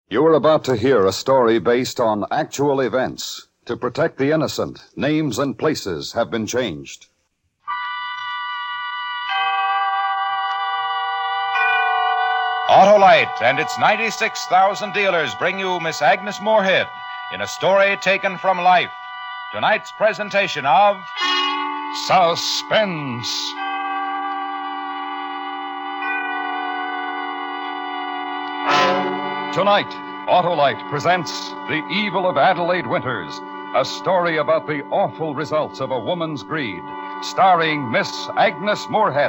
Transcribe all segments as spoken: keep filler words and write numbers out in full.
You are about to hear a story based on actual events. To protect the innocent, names and places have been changed. Autolite and its ninety-six thousand dealers bring you Miss Agnes Moorehead in a story taken from life. Tonight's presentation of Suspense. Tonight, Autolite presents The Evil of Adelaide Winters, a story about the awful results of a woman's greed, starring Miss Agnes Moorehead.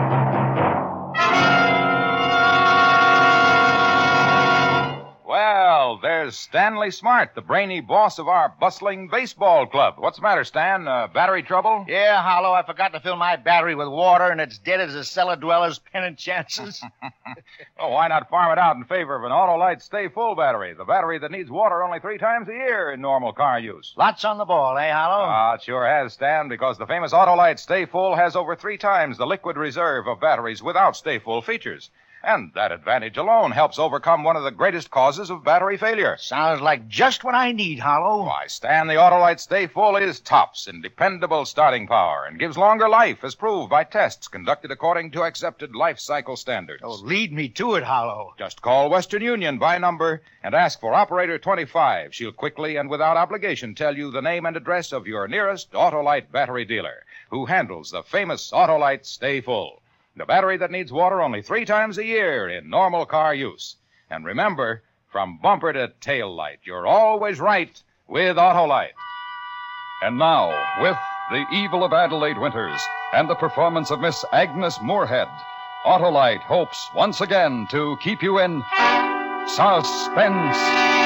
Well, there's Stanley Smart, the brainy boss of our bustling baseball club. What's the matter, Stan? Uh, battery trouble? Yeah, Hollow, I forgot to fill my battery with water, and it's dead as a cellar dweller's pennant chances. Well, why not farm it out in favor of an Autolite Stay Full battery, the battery that needs water only three times a year in normal car use? Lots on the ball, eh, Hollow? Ah, it sure has, Stan, because the famous Autolite Stay Full has over three times the liquid reserve of batteries without Stay Full features. And that advantage alone helps overcome one of the greatest causes of battery failure. Sounds like just what I need, Hollow. Why, Stan, the Autolite Stay Full is tops in dependable starting power and gives longer life, as proved by tests conducted according to accepted life cycle standards. Oh, lead me to it, Hollow. Just call Western Union by number and ask for Operator twenty-five. She'll quickly and without obligation tell you the name and address of your nearest Autolite battery dealer, who handles the famous Autolite Stay Full, the battery that needs water only three times a year in normal car use. And remember, from bumper to tail light, you're always right with Autolite. And now, with The Evil of Adelaide Winters and the performance of Miss Agnes Moorehead, Autolite hopes once again to keep you in suspense.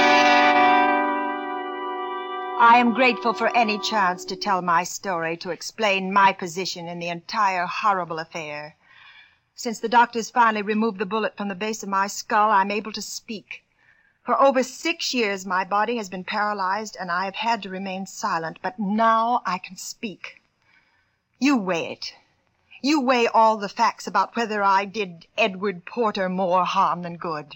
I am grateful for any chance to tell my story, to explain my position in the entire horrible affair. Since the doctors finally removed the bullet from the base of my skull, I'm able to speak. For over six years, my body has been paralyzed, and I have had to remain silent. But now I can speak. You weigh it. You weigh all the facts about whether I did Edward Porter more harm than good.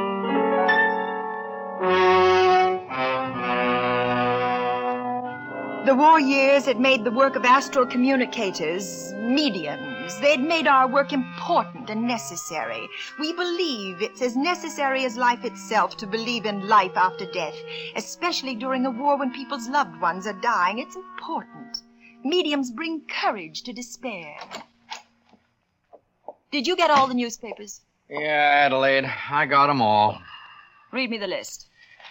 The war years had made the work of astral communicators, mediums. They'd made our work important and necessary. We believe it's as necessary as life itself to believe in life after death, especially during a war when people's loved ones are dying. It's important. Mediums bring courage to despair. Did you get all the newspapers? Yeah, Adelaide, I got 'em all. Read me the list.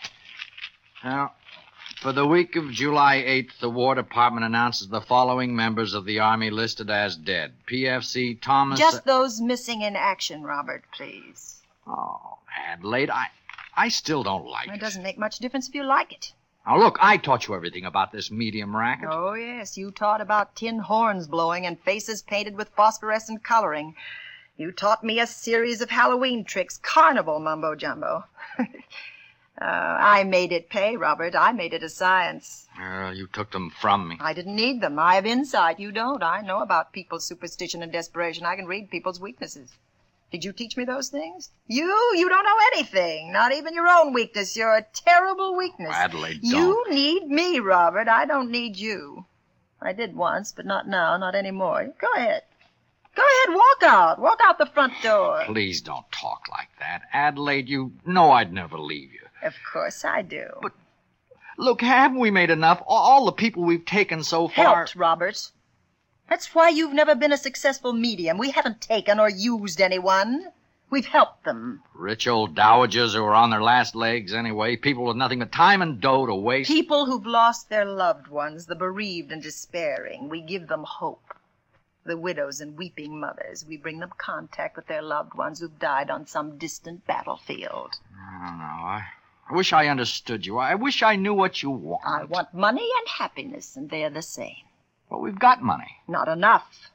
Now, for the week of July eighth, the War Department announces the following members of the Army listed as dead. P F C Thomas... Just those missing in action, Robert, please. Oh, Adelaide, I, I still don't like it. It doesn't make much difference if you like it. Now, look, I taught you everything about this medium racket. Oh, yes, you taught about tin horns blowing and faces painted with phosphorescent coloring. You taught me a series of Halloween tricks, carnival mumbo-jumbo. Uh, I made it pay, Robert. I made it a science. Well, you took them from me. I didn't need them. I have insight. You don't. I know about people's superstition and desperation. I can read people's weaknesses. Did you teach me those things? You? You don't know anything. Not even your own weakness. You're a terrible weakness. Oh, Adelaide, don't. You need me, Robert. I don't need you. I did once, but not now, not anymore. Go ahead. Go ahead, walk out. Walk out the front door. Please don't talk like that. Adelaide, you know I'd never leave you. Of course I do. But, look, haven't we made enough? All the people we've taken so far... Helped, Robert. That's why you've never been a successful medium. We haven't taken or used anyone. We've helped them. Rich old dowagers who are on their last legs anyway. People with nothing but time and dough to waste. People who've lost their loved ones, the bereaved and despairing. We give them hope. The widows and weeping mothers. We bring them contact with their loved ones who've died on some distant battlefield. I don't know. I... I wish I understood you. I wish I knew what you want. I want money and happiness, and they're the same. Well, we've got money. Not enough.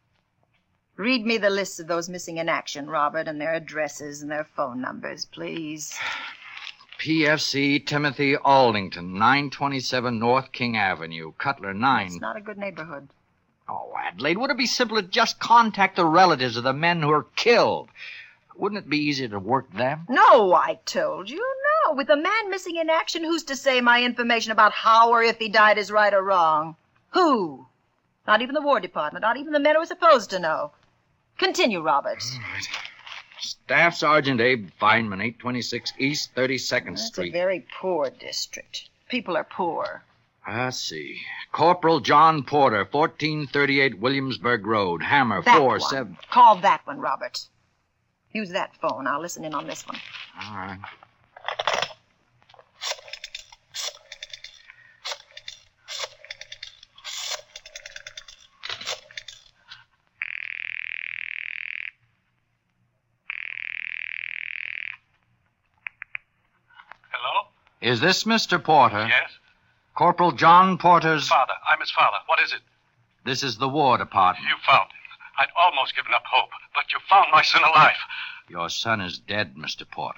Read me the list of those missing in action, Robert, and their addresses and their phone numbers, please. P F C Timothy Aldington, nine twenty-seven North King Avenue, Cutler, nine. It's not a good neighborhood. Oh, Adelaide, would it be simpler to just contact the relatives of the men who were killed? Wouldn't it be easier to work them? No, I told you. now, with a man missing in action, who's to say my information about how or if he died is right or wrong? Who? Not even the War Department, not even the men who are supposed to know. Continue, Robert. All right. Staff Sergeant Abe Feynman, eight twenty-six East thirty-second That's Street. a very poor district. People are poor. I see. Corporal John Porter, fourteen thirty-eight Williamsburg Road, Hammer, That four one. seven. Call that one, Robert. Use that phone. I'll listen in on this one. All right. Hello? Is this Mister Porter? Yes? Corporal John Porter's... Father. I'm his father. What is it? This is the War Department. You found him. I'd almost given up hope, but you found my son alive. Your son is dead, Mister Porter.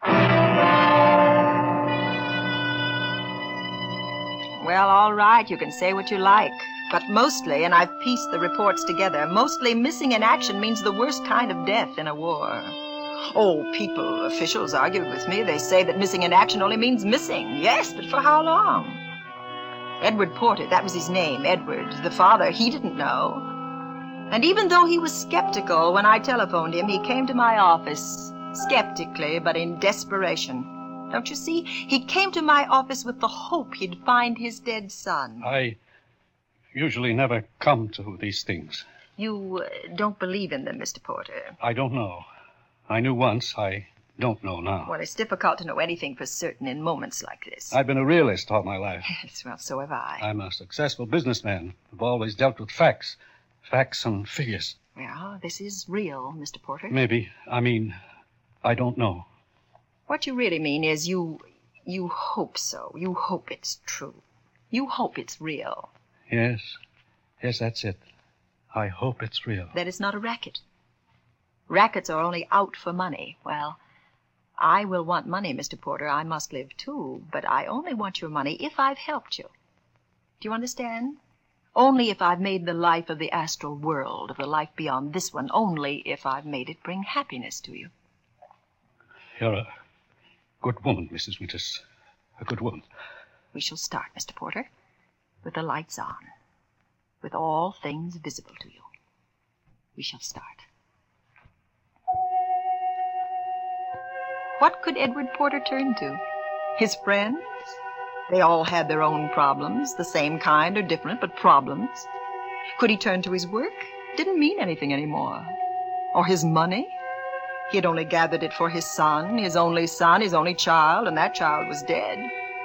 Well, all right, you can say what you like. But mostly, and I've pieced the reports together, mostly missing in action means the worst kind of death in a war. Oh, people, officials argue with me. They say that missing in action only means missing. Yes, but for how long? Edward Porter, that was his name, Edward. The father, he didn't know. And even though he was skeptical when I telephoned him, he came to my office, skeptically, but in desperation. Don't you see? He came to my office with the hope he'd find his dead son. I usually never come to these things. You uh, don't believe in them, Mister Porter. I don't know. I knew once. I don't know now. Well, it's difficult to know anything for certain in moments like this. I've been a realist all my life. Yes, well, so have I. I'm a successful businessman. I've always dealt with facts. Facts and figures. Well, this is real, Mister Porter. Maybe. I mean, I don't know. What you really mean is you... you hope so. You hope it's true. You hope it's real. Yes. Yes, that's it. I hope it's real. That it's not a racket. Rackets are only out for money. Well, I will want money, Mister Porter. I must live, too. But I only want your money if I've helped you. Do you understand? Only if I've made the life of the astral world, of the life beyond this one, only if I've made it bring happiness to you. You're a good woman, Missus Winters. A good woman. We shall start, Mister Porter, with the lights on, with all things visible to you. We shall start. What could Edward Porter turn to? His friends? They all had their own problems, the same kind or different, but problems. Could he turn to his work? Didn't mean anything anymore. Or his money? He had only gathered it for his son, his only son, his only child, and that child was dead.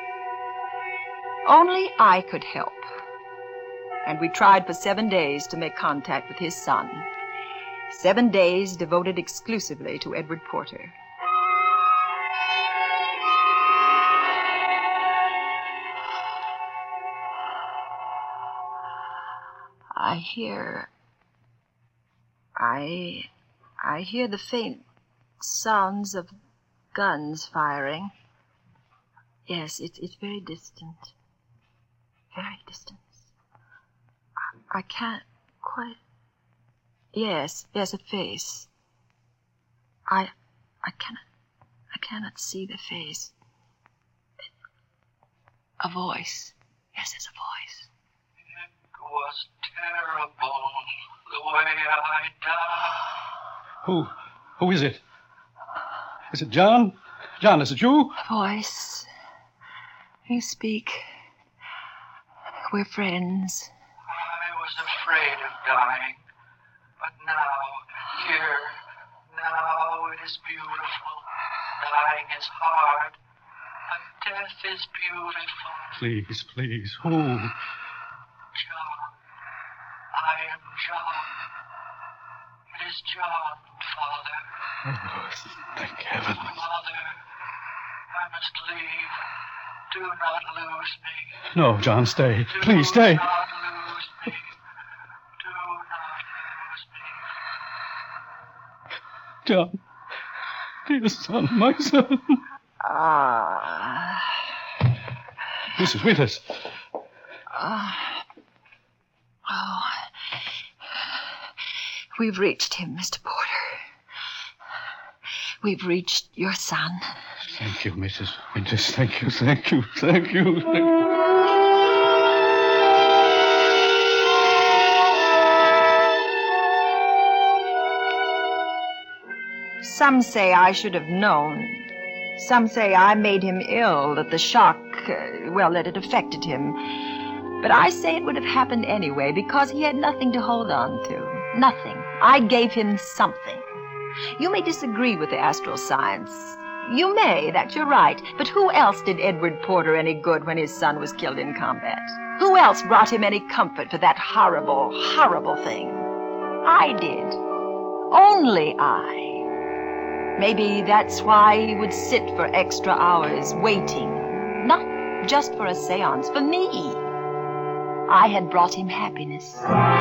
Only I could help. And we tried for seven days to make contact with his son. Seven days devoted exclusively to Edward Porter. I hear... I... I hear the faint sounds of guns firing. Yes, it's it's very distant. Very distant. I, I can't quite... Yes, there's a face. I... I cannot... I cannot see the face. A voice. Yes, there's a voice. It was terrible the way I died. Who? Who is it? Is it John? John, is it you? A voice. You speak. We're friends. I was afraid of dying, but now, here, now it is beautiful. Dying is hard, but death is beautiful. Please, please. Who? John. I am John. It is John, Father. Oh, thank heaven. Mother, I must leave. Do not lose me. No, John, stay. Do Please, stay. not lose me. Do not lose me. John. Dear son, my son. Ah. Missus Winters. Ah. Oh. We've reached him, Mister Porter. We've reached your son. Thank you, Missus Winters. Thank you, thank you, thank you. Thank you. Some say I should have known. Some say I made him ill, that the shock, uh, well, that it affected him. But I say it would have happened anyway because he had nothing to hold on to. Nothing. I gave him something. You may disagree with the astral science. You may, that's you're right. But who else did Edward Porter any good when his son was killed in combat? Who else brought him any comfort for that horrible, horrible thing? I did. Only I. Maybe that's why he would sit for extra hours waiting. Not just for a seance, for me. I had brought him happiness.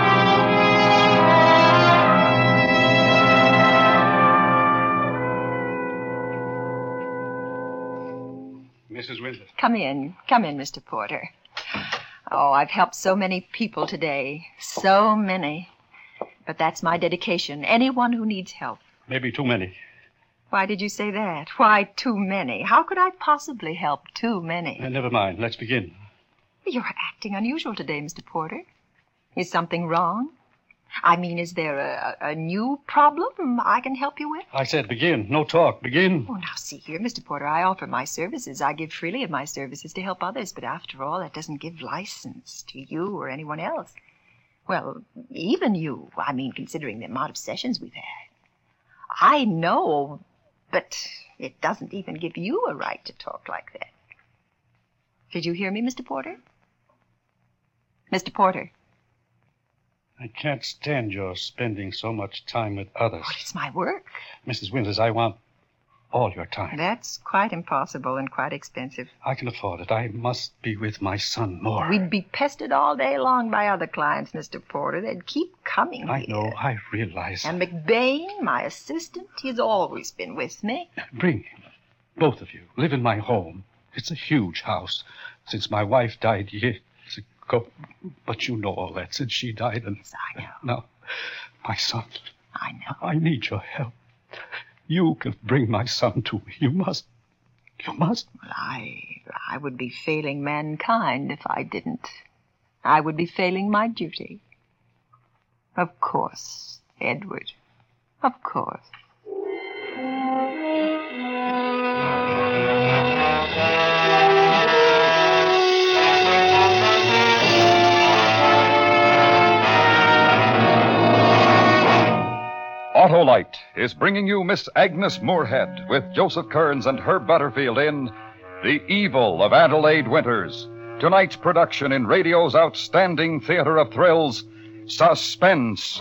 Missus Winters. Come in. Come in, Mister Porter. Oh, I've helped so many people today. So many. But that's my dedication. Anyone who needs help. Maybe too many. Why did you say that? Why too many? How could I possibly help too many? Uh, never mind. Let's begin. You're acting unusual today, Mister Porter. Is something wrong? I mean, is there a, a new problem I can help you with? I said begin. No talk. Begin. Oh, now, see here, Mister Porter, I offer my services. I give freely of my services to help others, but after all, that doesn't give license to you or anyone else. Well, even you. I mean, considering the amount of sessions we've had. I know, but it doesn't even give you a right to talk like that. Did you hear me, Mister Porter? Mister Porter. I can't stand your spending so much time with others. Well, it's my work. Missus Winters, I want all your time. That's quite impossible and quite expensive. I can afford it. I must be with my son more. We'd be pestered all day long by other clients, Mister Porter. They'd keep coming I here. know. I realize. And McBain, my assistant, he's always been with me. Bring him. Both of you. Live in my home. It's a huge house. Since my wife died years ago. But you know all that since she died. And Yes, I know. now, my son. I know. I need your help. You can bring my son to me. You must. You must. Well, I, I would be failing mankind if I didn't. I would be failing my duty. Of course, Edward. Of course. Autolite is bringing you Miss Agnes Moorehead with Joseph Kearns and Herb Butterfield in The Evil of Adelaide Winters. Tonight's production in radio's outstanding theater of thrills, Suspense.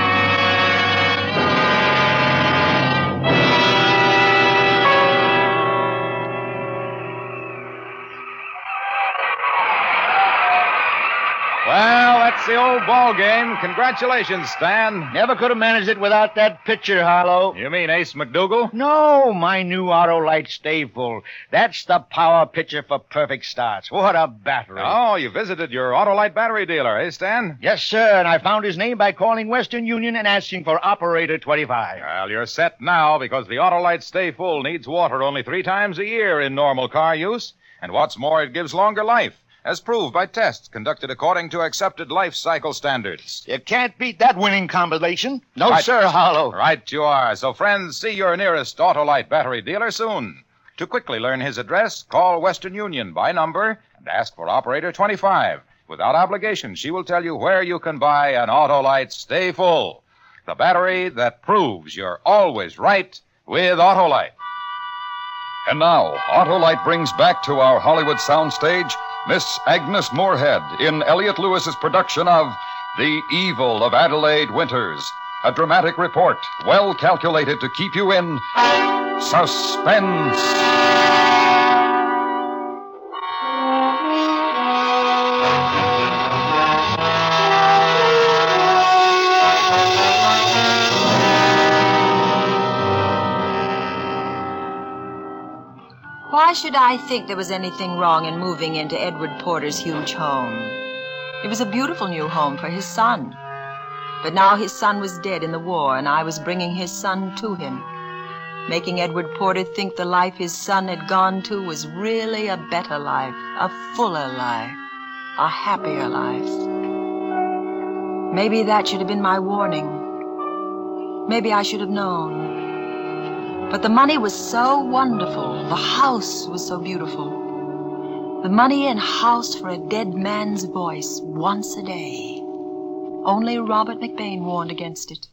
Well, that's the old ball game. Congratulations, Stan. Never could have managed it without that pitcher, Harlow. You mean Ace McDougal? No, my new Autolite Stay Full. That's the power pitcher for perfect starts. What a battery. Oh, you visited your Autolite battery dealer, eh, Stan? Yes, sir, and I found his name by calling Western Union and asking for operator twenty-five. Well, you're set now because the Autolite Stay Full needs water only three times a year in normal car use. And what's more, it gives longer life, as proved by tests conducted according to accepted life cycle standards. You can't beat that winning combination. No, Right. sir, Harlow. Right you are. So, friends, see your nearest Autolite battery dealer soon. To quickly learn his address, call Western Union by number and ask for operator twenty-five. Without obligation, she will tell you where you can buy an Autolite Stay Full, the battery that proves you're always right with Autolite. And now, Autolite brings back to our Hollywood soundstage Miss Agnes Moorehead in Elliot Lewis's production of The Evil of Adelaide Winters, a dramatic report well calculated to keep you in suspense. Why should I think there was anything wrong in moving into Edward Porter's huge home? It was a beautiful new home for his son. But now his son was dead in the war, and I was bringing his son to him. making Edward Porter think the life his son had gone to was really a better life, a fuller life, a happier life. Maybe that should have been my warning. Maybe I should have known. But the money was so wonderful. The house was so beautiful. The money and house for a dead man's voice once a day. Only Robert McBain warned against it.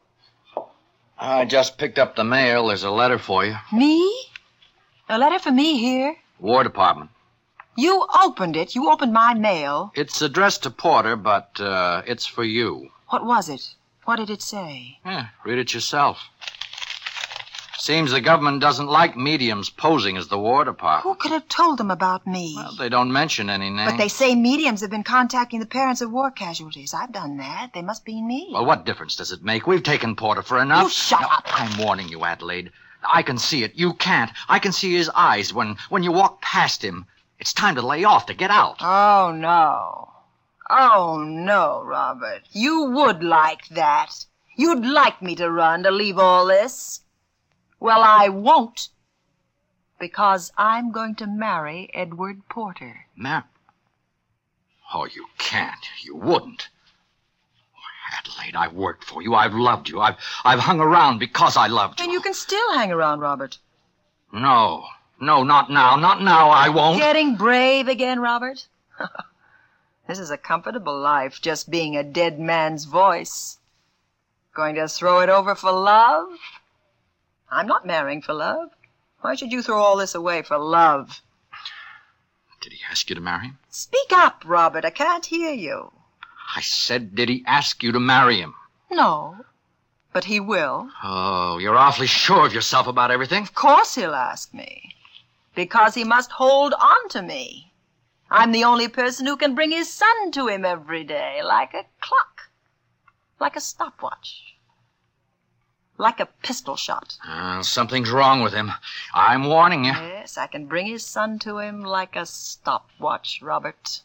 I just picked up the mail. There's a letter for you. Me? A letter for me here? War Department. You opened it. You opened my mail. It's addressed to Porter, but uh, it's for you. What was it? What did it say? Yeah, read it yourself. Seems the government doesn't like mediums posing as the War Department. Who could have told them about me? Well, they don't mention any names. But they say mediums have been contacting the parents of war casualties. I've done that. They must be me. Well, what difference does it make? We've taken Porter for enough. You shut Now, up. I'm warning you, Adelaide. I can see it. You can't. I can see his eyes when, when you walk past him. It's time to lay off, to get out. Oh, no. Oh, no, Robert. You would like that. You'd like me to run, to leave all this. Well, I won't. Because I'm going to marry Edward Porter. Mar... Oh, you can't. You wouldn't. Adelaide, I've worked for you. I've loved you. I've, I've hung around because I loved you. And you can still hang around, Robert. No. No, not now. Not now. I won't. Getting brave again, Robert? This is a comfortable life, just being a dead man's voice. Going to throw it over for love? I'm not marrying for love. Why should you throw all this away for love? Did he ask you to marry him? Speak up, Robert. I can't hear you. I said, did he ask you to marry him? No, but he will. Oh, you're awfully sure of yourself about everything. Of course he'll ask me. Because he must hold on to me. I'm the only person who can bring his son to him every day, like a clock, like a stopwatch, like a pistol shot. Uh, something's wrong with him. I'm warning you. Yes, I can bring his son to him like a stopwatch, Robert.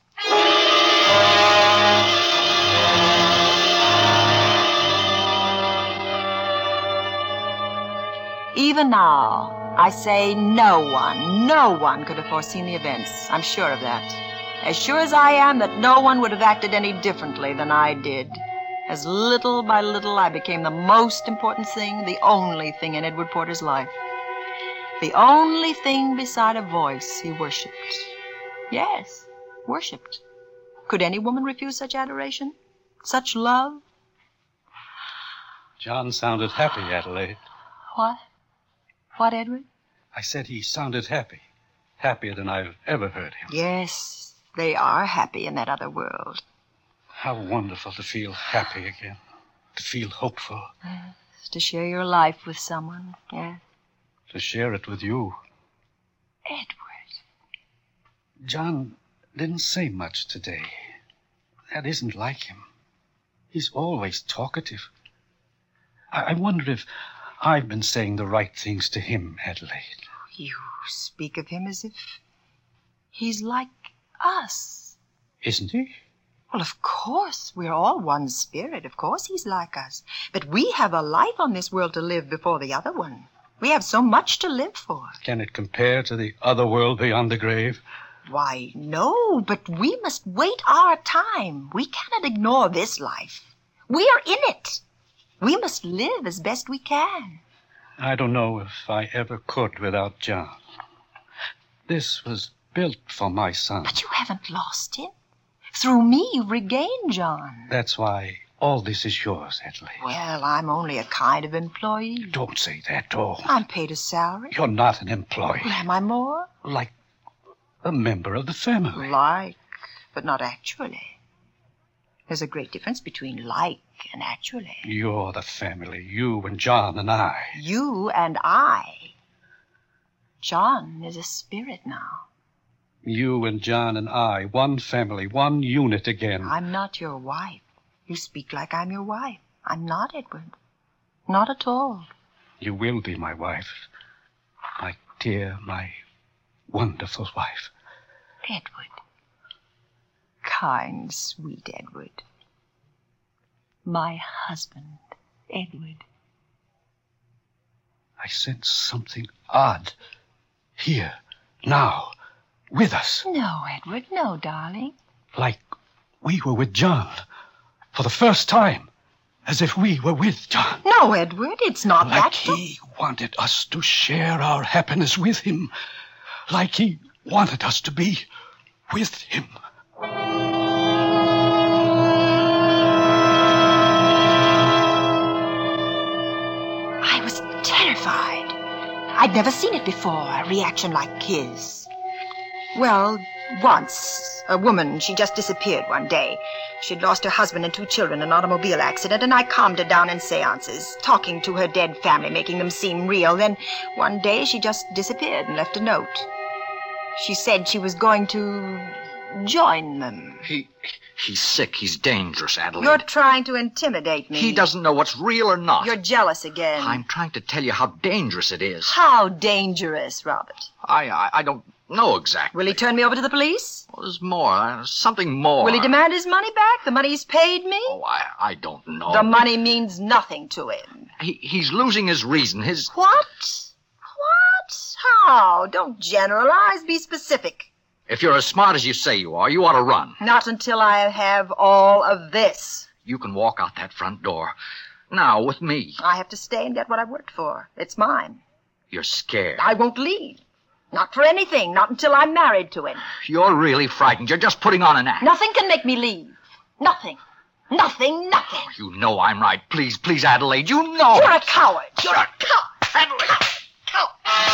Even now, I say no one, no one could have foreseen the events. I'm sure of that. As sure as I am that no one would have acted any differently than I did. As little by little I became the most important thing, the only thing in Edward Porter's life. The only thing beside a voice he worshipped. Yes, worshipped. Could any woman refuse such adoration? Such love? John sounded happy, Adelaide. What? What, Edward? I said he sounded happy. Happier than I've ever heard him. Yes, they are happy in that other world. How wonderful to feel happy again. To feel hopeful. Yes, to share your life with someone, yes. To share it with you. Edward. John didn't say much today. That isn't like him. He's always talkative. I, I wonder if I've been saying the right things to him, Adelaide. You speak of him as if he's like us. Isn't he? Well, of course. We're all one spirit. Of course he's like us. But we have a life on this world to live before the other one. We have so much to live for. Can it compare to the other world beyond the grave? Why, no, but we must wait our time. We cannot ignore this life. We are in it. We must live as best we can. I don't know if I ever could without John. This was built for my son. But you haven't lost him. Through me, you've regained John. That's why all this is yours, Adelaide. Well, I'm only a kind of employee. Don't say that, oh. I'm paid a salary. You're not an employee. Well, am I more? Like a member of the family. Like, but not actually. There's a great difference between like and actually. You're the family. You and John and I. You and I. John is a spirit now. You and John and I, one family, one unit again. I'm not your wife. You speak like I'm your wife. I'm not, Edward. Not at all. You will be my wife. My dear, my wonderful wife. Edward. Kind, sweet Edward. My husband, Edward. I sense something odd. Here, now, with us. No, Edward, no, darling. Like we were with John. For the first time. As if we were with John. No, Edward, it's not like that. Like he wanted us to share our happiness with him. Like he wanted us to be with him. I was terrified. I'd never seen it before, a reaction like his. Well, once, a woman, she just disappeared one day. She'd lost her husband and two children in an automobile accident, and I calmed her down in seances, talking to her dead family, making them seem real. Then one day she just disappeared and left a note. She said she was going to join them. He, he's sick. He's dangerous, Adelaide. You're trying to intimidate me. He doesn't know what's real or not. You're jealous again. I'm trying to tell you how dangerous it is. How dangerous, Robert? I, I, I don't know exactly. Will he turn me over to the police? Well, there's more. Uh, something more. Will he demand his money back? The money he's paid me? Oh, I, I don't know. The money means nothing to him. He, he's losing his reason. His... What? What? How? Don't generalize. Be specific. If you're as smart as you say you are, you ought to run. Not until I have all of this. You can walk out that front door. Now, with me. I have to stay and get what I worked for. It's mine. You're scared. I won't leave. Not for anything. Not until I'm married to him. You're really frightened. You're just putting on an act. Nothing can make me leave. Nothing. Nothing, nothing. Oh, you know I'm right. Please, please, Adelaide. You know. You're a coward. You're a coward. Adelaide. Coward. Coward.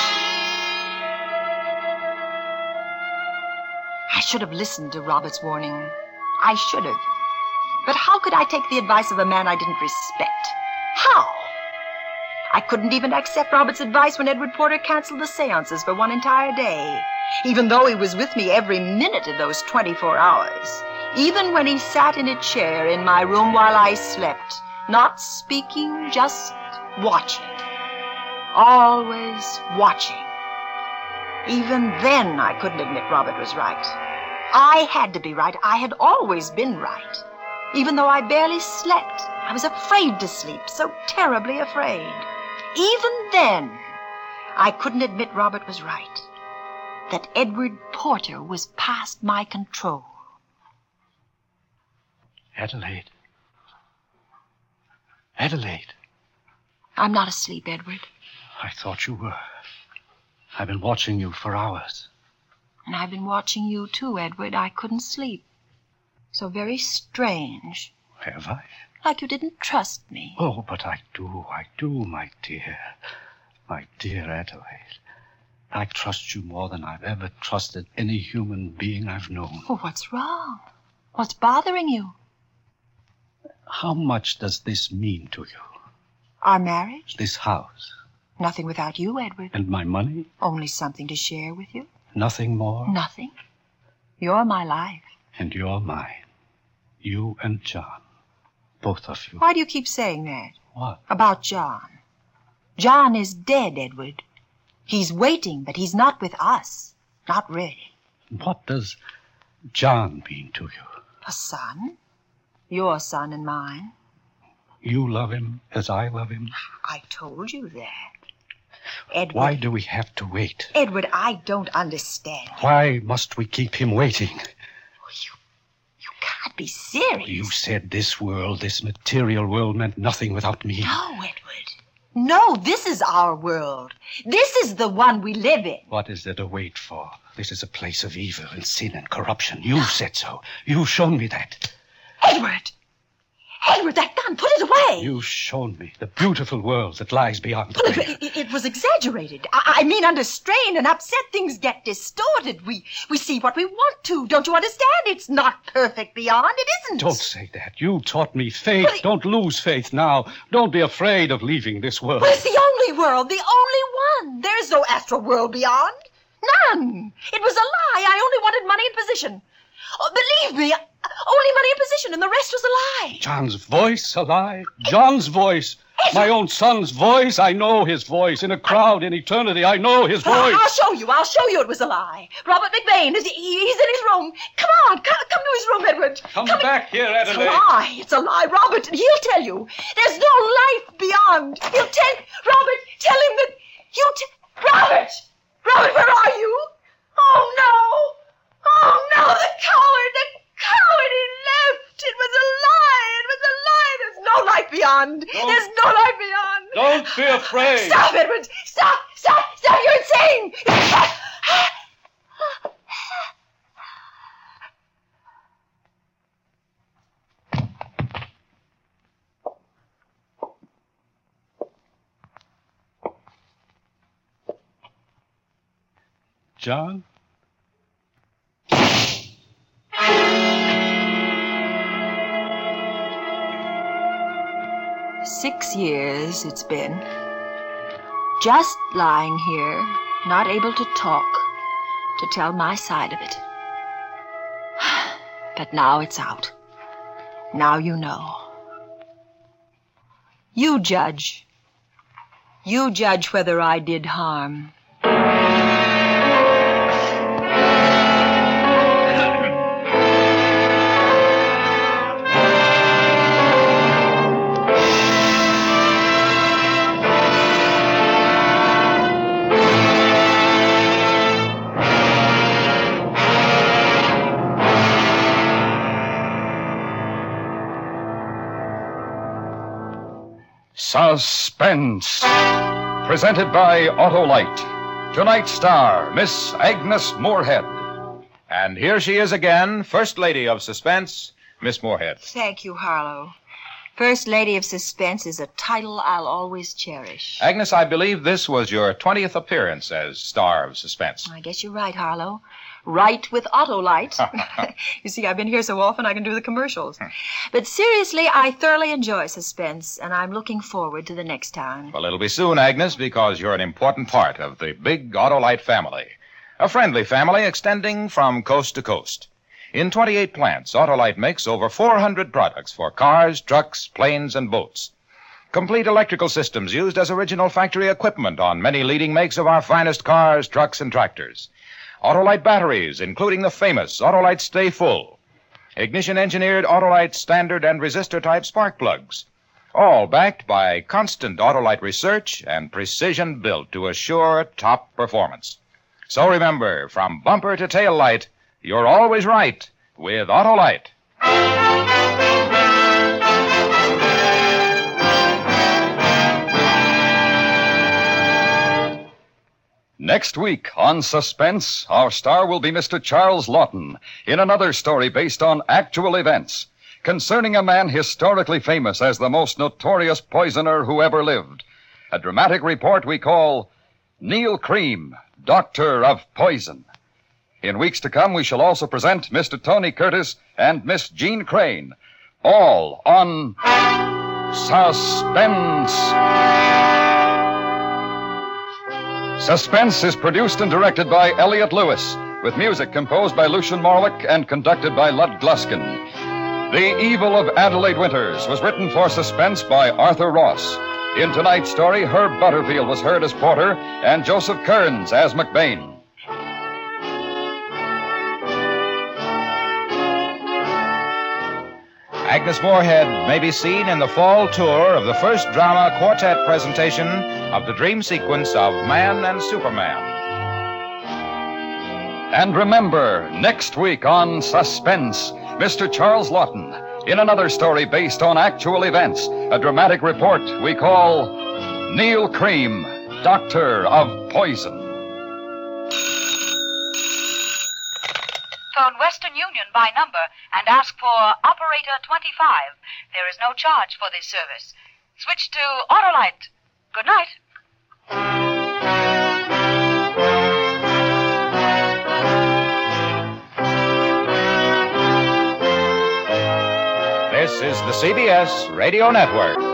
I should have listened to Robert's warning. I should have. But how could I take the advice of a man I didn't respect? How? I couldn't even accept Robert's advice when Edward Porter canceled the seances for one entire day, even though he was with me every minute of those twenty-four hours. Even when he sat in a chair in my room while I slept, not speaking, just watching. Always watching. Even then, I couldn't admit Robert was right. I had to be right. I had always been right. Even though I barely slept, I was afraid to sleep, so terribly afraid. Even then, I couldn't admit Robert was right. That Edward Porter was past my control. Adelaide. Adelaide. I'm not asleep, Edward. I thought you were. I've been watching you for hours. And I've been watching you, too, Edward. I couldn't sleep. So very strange. Have I? Like you didn't trust me. Oh, but I do, I do, my dear. My dear Adelaide. I trust you more than I've ever trusted any human being I've known. Oh, what's wrong? What's bothering you? How much does this mean to you? Our marriage? This house? Nothing without you, Edward. And my money? Only something to share with you. Nothing more? Nothing. You're my life. And you're mine. You and John. Both of you. Why do you keep saying that? What? About John. John is dead, Edward. He's waiting, but he's not with us. Not really. What does John mean to you? A son? Your son and mine. You love him as I love him? I told you that. Edward. Why do we have to wait? Edward, I don't understand. Why must we keep him waiting? Oh, you, you can't be serious. You said this world, this material world, meant nothing without me. No, Edward. No, this is our world. This is the one we live in. What is there to wait for? This is a place of evil and sin and corruption. You said so. You've shown me that. Edward! Edward, that gun, put it away! You've shown me the beautiful world that lies beyond the veil. It, it, it was exaggerated. I, I mean, under strain and upset, things get distorted. We we see what we want to. Don't you understand? It's not perfect beyond. It isn't. Don't say that. You taught me faith. But it- Don't lose faith now. Don't be afraid of leaving this world. But it's the only world, the only one. There's no astral world beyond. None. It was a lie. I only wanted money and position. Oh, believe me, only money and position, and the rest was a lie. John's voice, a lie? John's voice. My own son's voice. I know his voice. In a crowd in eternity, I know his Well, voice. I'll show you. I'll show you it was a lie. Robert McBain, is he, he's in his room. Come on, come, come to his room, Edward. Come back here, It's a Adelaide. lie. It's a lie, Robert, and he'll tell you. There's no life beyond. He'll tell Robert, tell him that You t- Robert! Robert, where are you? Oh, no! Oh, no, the coward! The coward! He left! It was a lie! It was a lie! There's no life beyond! Don't, There's no life beyond! Don't be afraid! Stop, Edward! Stop! Stop! Stop! You're insane! John? Six years it's been. Just lying here, not able to talk, to tell my side of it. But now it's out. Now you know. You judge. You judge whether I did harm. Suspense. Presented by Autolite. Tonight's star, Miss Agnes Moorehead. And here she is again, First Lady of Suspense, Miss Moorehead. Thank you, Harlow. First Lady of Suspense is a title I'll always cherish. Agnes, I believe this was your twentieth appearance as star of Suspense. I guess you're right, Harlow. Right with Autolite. You see, I've been here so often I can do the commercials. But seriously, I thoroughly enjoy Suspense, and I'm looking forward to the next time. Well, it'll be soon, Agnes, because you're an important part of the big Autolite family. A friendly family extending from coast to coast. In twenty-eight plants, Autolite makes over four hundred products for cars, trucks, planes, and boats. Complete electrical systems used as original factory equipment on many leading makes of our finest cars, trucks, and tractors. Autolite batteries, including the famous Autolite Stay Full. Ignition-engineered Autolite standard and resistor-type spark plugs. All backed by constant Autolite research and precision built to assure top performance. So remember, from bumper to tail light, you're always right with Autolite. Next week on Suspense, our star will be Mister Charles Lawton in another story based on actual events concerning a man historically famous as the most notorious poisoner who ever lived. A dramatic report we call Neil Cream, Doctor of Poison. In weeks to come, we shall also present Mister Tony Curtis and Miss Jean Crane, all on Suspense. Suspense is produced and directed by Elliot Lewis, with music composed by Lucian Morwick and conducted by Lud Gluskin. The Evil of Adelaide Winters was written for Suspense by Arthur Ross. In tonight's story, Herb Butterfield was heard as Porter and Joseph Kearns as McBain. Agnes Moorehead may be seen in the fall tour of the first drama quartet presentation of the dream sequence of Man and Superman. And remember, next week on Suspense, Mister Charles Lawton in another story based on actual events, a dramatic report we call Neil Cream, Doctor of Poison. Phone Western Union by number and ask for Operator twenty-five. There is no charge for this service. Switch to Autolite. Good night. This is the C B S Radio Network.